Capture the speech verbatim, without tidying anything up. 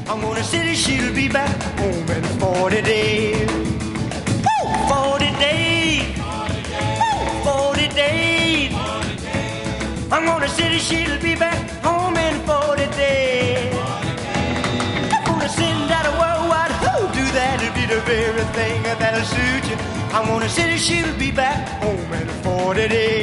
I'm gonna say she'll be back home in forty days. Woo! forty days. Woo! forty days. I'm gonna say she'll be back home in forty days. I'm gonna send out a worldwide who do that'll be the very thing that'll suit you. I'm gonna say she'll be back home in forty days.